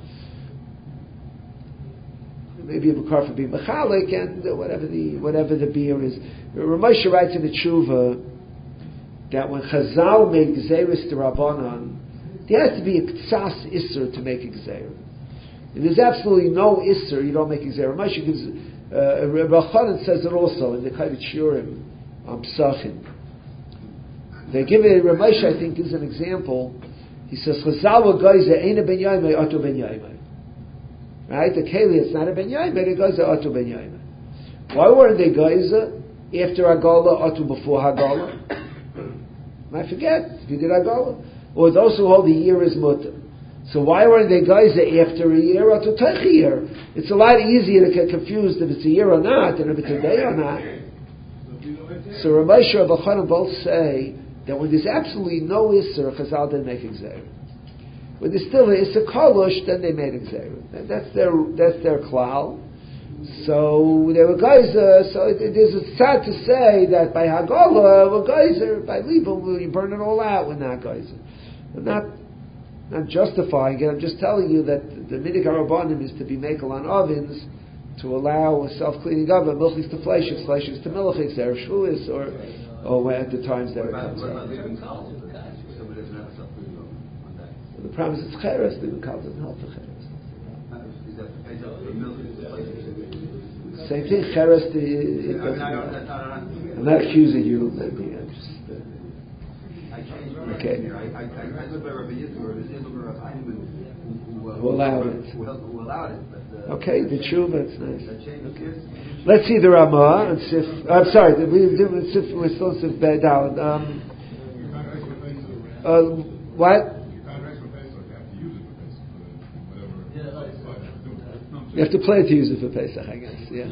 S1: Maybe a makar for being mechalik, and whatever the beer is. Ramosha writes in the Tshuva that when Chazal made Gzeris to Rabbanan, there has to be a ktsas isser to make a Gzeir. If there's absolutely no Isser, you don't make Gzeira. Moshe gives, Rabbi Chanan says it also in the Kavit Shiurim on Psachim. They give it, Rabbi Moshe, I think, gives an example. He says, Chazal wa Geizer, Eina ben Yaimai, Oto ben Yaimai. Right? The Keli, it's not a ben Yaimai, the Geizer, Oto ben Yaimai. Why weren't they Geizer after Hagala, Oto before Hagala? I forget, if you did Hagala. Or those who hold the year is Mutter. So why weren't they Geizer after a year, Oto Teich a year? It's a lot easier to get confused if it's a year or not, than if it's a day or not. So Rabbi Moshe and Rabbi Chanan both say that when there's absolutely no Isser, Chazal didn't make Gzeira. When there's still an Isser Kolush, then they made Gzeira. That's their klal. So there were Geyser. So it's sad to say that by Hagala we're Geyser, by Libel you burn it all out. We're not Geyser. I'm not justifying it. I'm just telling you that the Midig HaRabbanim is to be makel on ovens to allow a self-cleaning oven, milchiks to fleishiks, fleishiks to milchiks, erev shvuis, or at the times that it comes out. The problem is it's cheres. The Mikal doesn't help the cheres. Same thing, cheres. I'm not accusing you. Okay. Who allowed it? Okay, the tshuva, it's nice. Okay. Let's see the Ramah and Sif. I'm sorry, we're still in Sif Bedal. What? You have to plan to use it for Pesach, I guess. Yeah.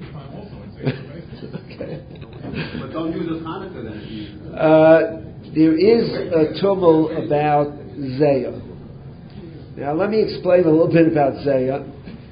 S1: Okay.
S3: But don't use it Hanukkah then.
S1: There is a tumult about Zayah. Now let me explain a little bit about Zayah.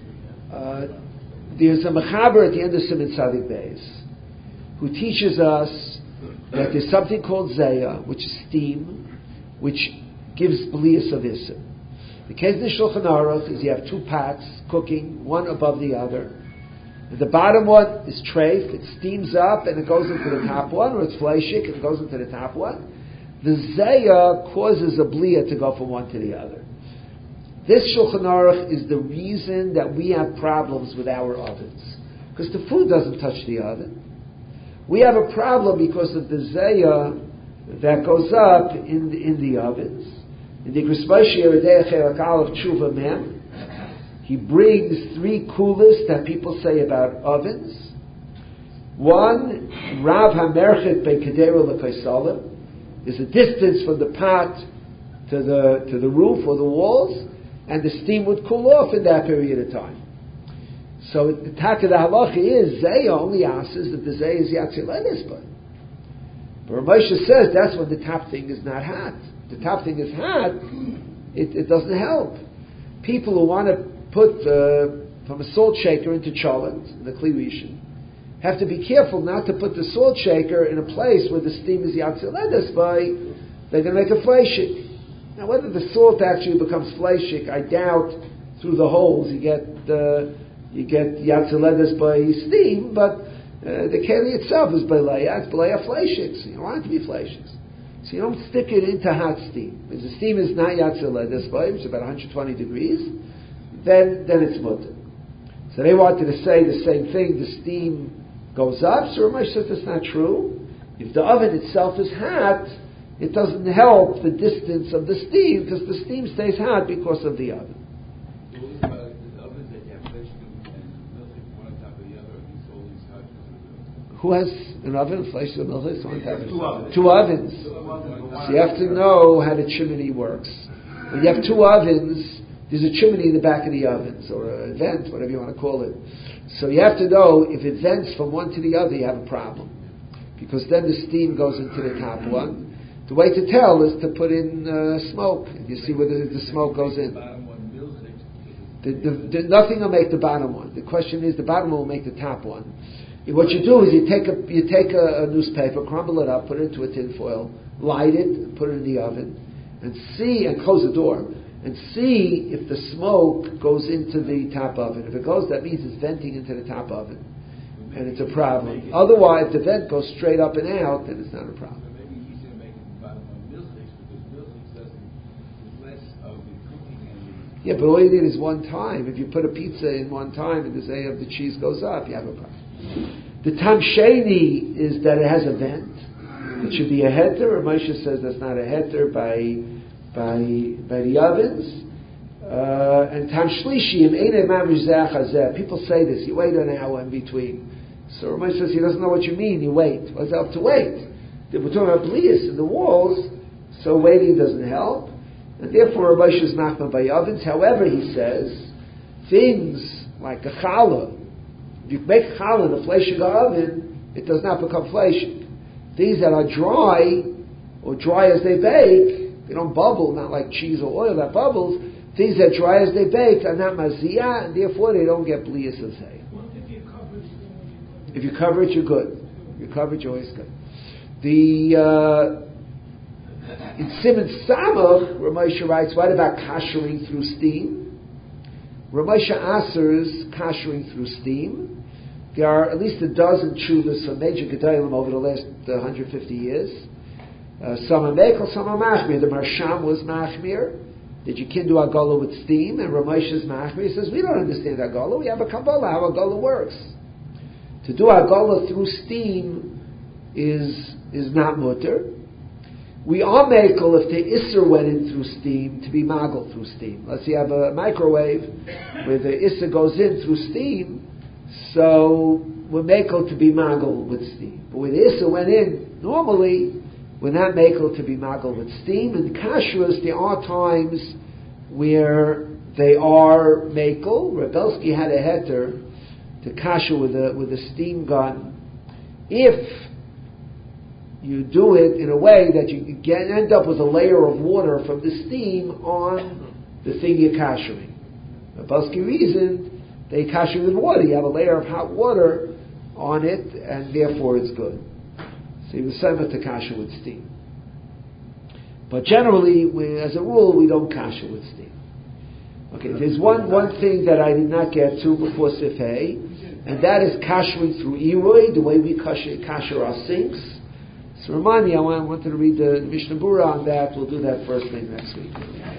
S1: There's a mechaber at the end of Siman Tzadik Beis who teaches us that there's something called Zayah, which is steam, which gives blias of Issa. The case of the Shulchan Aruch is you have two pots cooking, one above the other. And the bottom one is treif, it steams up and it goes into the top one, or it's fleishik and it goes into the top one. The Zayah causes a bliya to go from one to the other. This Shulchan Aruch is the reason that we have problems with our ovens. Because the food doesn't touch the oven. We have a problem because of the Zayah that goes up in the ovens. In the Grisbashi Yeridei Chelak Aleph Tshuva Mem, he brings three kulas that people say about ovens. One, Rav HaMerchet Bei Kedera L'Kaisalim, is a distance from the pot to the roof or the walls, and the steam would cool off in that period of time. So the taka the halacha is Zayah only asks that the Zayah is Yatzil Enesba. But Moshe says that's when the top thing is not hot. The top thing is hot, it doesn't help. People who want to put from a salt shaker into cholent, in the Kli Rishon, have to be careful not to put the salt shaker in a place where the steam is Yatzil Enesba. They're going to make a fleishik. Now, whether the salt actually becomes fleishik, I doubt. Through the holes you get yatzeledes by steam, but the keli itself is beleya. It's beleya fleishik. So you don't want it to be fleishik. So you don't stick it into hot steam. If the steam is not yatzeledes by, which is about 120 degrees, then it's mutter. So they wanted to say the same thing. The steam goes up. So Ramesh says that's not true. If the oven itself is hot, it doesn't help the distance of the steam because the steam stays hot because of the oven. Who has an oven? Flesh and milk? Two ovens. So you have to know how the chimney works. When you have two ovens, there's a chimney in the back of the ovens, or a vent, whatever you want to call it. So you have to know if it vents from one to the other, you have a problem. Because then the steam goes into the top one. The way to tell is to put in smoke. You see where the smoke goes in. Nothing will make the bottom one. The question is, the bottom one will make the top one. What you do is you take a newspaper, crumble it up, put it into a tin foil, light it, and put it in the oven, and close the door, and see if the smoke goes into the top oven. If it goes, that means it's venting into the top oven, and it's a problem. Otherwise, if the vent goes straight up and out, then it's not a problem. Yeah, but all you need is one time. If you put a pizza in one time and the zay of the cheese goes up, you have a problem. The tam sheni is that it has a vent. It should be a heter, or Moshe says that's not a heter by the ovens. And tam shlishim, people say this, you wait an hour in between. So Ramesh says he doesn't know what you mean, you wait. What's up to wait? We're talking about blias in the walls, so waiting doesn't help. And therefore Ramesh is machma by ovens. However, he says, things like a challah, if you make challah in a fleshig oven, it does not become fleshig. Things that are dry, or dry as they bake, they don't bubble, not like cheese or oil that bubbles. Things that dry as they bake are not maziyah, and therefore they don't get blias as hay. If you cover it, you're good. If you cover it, you're always good. In Siman Samach, Ramosha writes, what about kashering through steam? Ramosha asers kashering through steam. There are at least a dozen tshuvas from major gedolim over the last 150 years. Some are mekel, some are machmir. The Marsham was machmir, that you can do Agala with steam, and Ramosha's machmir. He says, we don't understand Agala, we have a Kabbalah, how Agala works. To do Agala through steam is not mutter. We are mekel if the Isser went in through steam, to be magal through steam. Let's say you have a microwave where the Isser goes in through steam, so we're mekel to be magal with steam. But when the Isser went in, normally, we're not mekel to be magal with steam. In kashrus, there are times where they are mekel. Rebelsky had a heter to kasher with a steam gun. If you do it in a way that you end up with a layer of water from the steam on the thing you're kashering. Rebelsky reasoned they kasher with water. You have a layer of hot water on it, and therefore it's good. So he was sent to kasher with steam. But generally, as a rule, we don't kasher with steam. Okay, there's one thing that I did not get to before Sifhei, and that is kashering through Iroi, the way we kasher our sinks. So remind me, I wanted to read the Mishnah Berurah on that. We'll do that first thing next week.